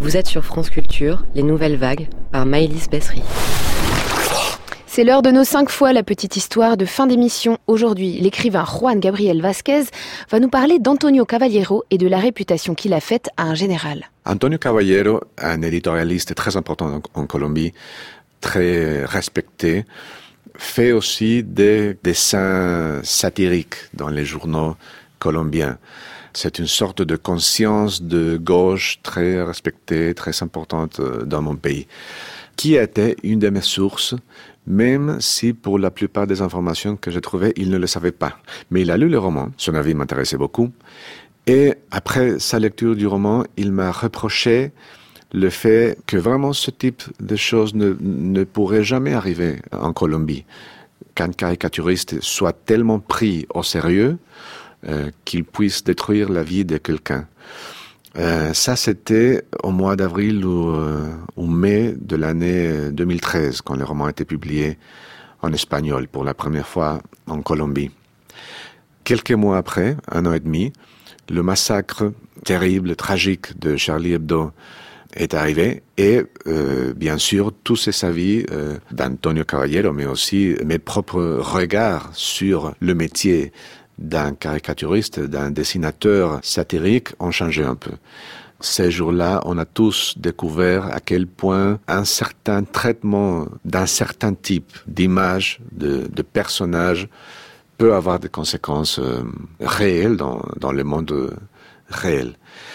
Vous êtes sur France Culture, les nouvelles vagues, par Maëlys Bessery. C'est l'heure de nos 5 fois la petite histoire de fin d'émission. Aujourd'hui, l'écrivain Juan Gabriel Vázquez va nous parler d'Antonio Caballero et de la réputation qu'il a faite à un général. Antonio Caballero, un éditorialiste très important en Colombie, très respecté, fait aussi des dessins satiriques dans les journaux colombiens. C'est une sorte de conscience de gauche très respectée, très importante dans mon pays, qui a été une de mes sources, même si pour la plupart des informations que j'ai trouvées, il ne le savait pas. Mais il a lu le roman, son avis m'intéressait beaucoup, et après sa lecture du roman, il m'a reproché le fait que vraiment ce type de choses ne pourrait jamais arriver en Colombie, qu'un caricaturiste soit tellement pris au sérieux qu'il puisse détruire la vie de quelqu'un. Ça, c'était au mois d'avril ou mai de l'année 2013, quand le roman a été publié en espagnol pour la première fois en Colombie. Quelques mois après, 1 an et demi, le massacre terrible, tragique de Charlie Hebdo est arrivé et bien sûr tous ces avis d'Antonio Caballero, mais aussi mes propres regards sur le métier d'un caricaturiste, d'un dessinateur satirique ont changé un peu. Ces jours-là, on a tous découvert à quel point un certain traitement d'un certain type d'image, de personnage peut avoir des conséquences réelles dans le monde réel.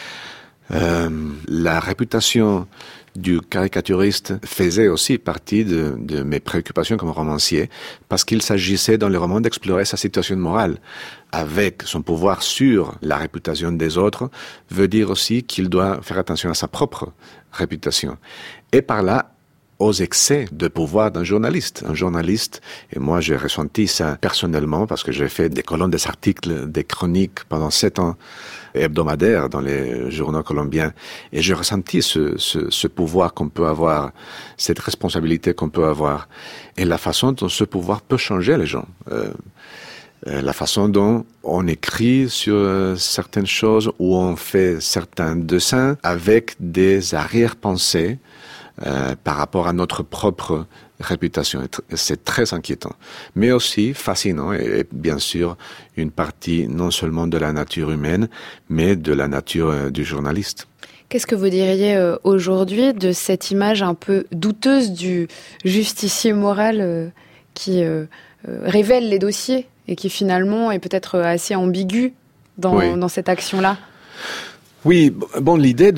La réputation du caricaturiste faisait aussi partie de mes préoccupations comme romancier, parce qu'il s'agissait dans le roman d'explorer sa situation morale. Avec son pouvoir sur la réputation des autres, veut dire aussi qu'il doit faire attention à sa propre réputation. Et par là, aux excès de pouvoir d'un journaliste. Un journaliste, et moi j'ai ressenti ça personnellement parce que j'ai fait des colonnes, des articles, des chroniques pendant 7 ans hebdomadaires dans les journaux colombiens, et j'ai ressenti ce pouvoir qu'on peut avoir, cette responsabilité qu'on peut avoir, et la façon dont ce pouvoir peut changer les gens. La façon dont on écrit sur certaines choses ou on fait certains dessins avec des arrière-pensées par rapport à notre propre réputation. C'est très inquiétant, mais aussi fascinant et bien sûr une partie non seulement de la nature humaine, mais de la nature du journaliste. Qu'est-ce que vous diriez aujourd'hui de cette image un peu douteuse du justicier moral qui révèle les dossiers et qui finalement est peut-être assez ambigu dans cette action-là? Oui, bon, l'idée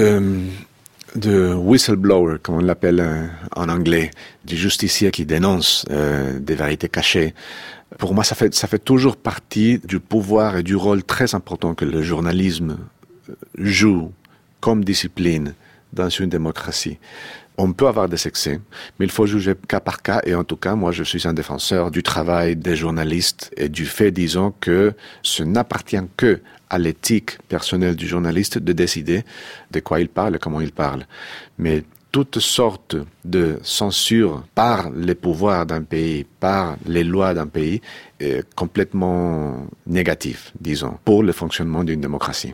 de whistleblower, comme on l'appelle en anglais, du justicier qui dénonce des vérités cachées. Pour moi, ça fait toujours partie du pouvoir et du rôle très important que le journalisme joue comme discipline dans une démocratie. On peut avoir des excès, mais il faut juger cas par cas, et en tout cas, moi, je suis un défenseur du travail des journalistes et du fait, disons, que ce n'appartient que à l'éthique personnelle du journaliste de décider de quoi il parle et comment il parle. Mais toutes sortes de censure par les pouvoirs d'un pays, par les lois d'un pays, est complètement négatif, disons, pour le fonctionnement d'une démocratie.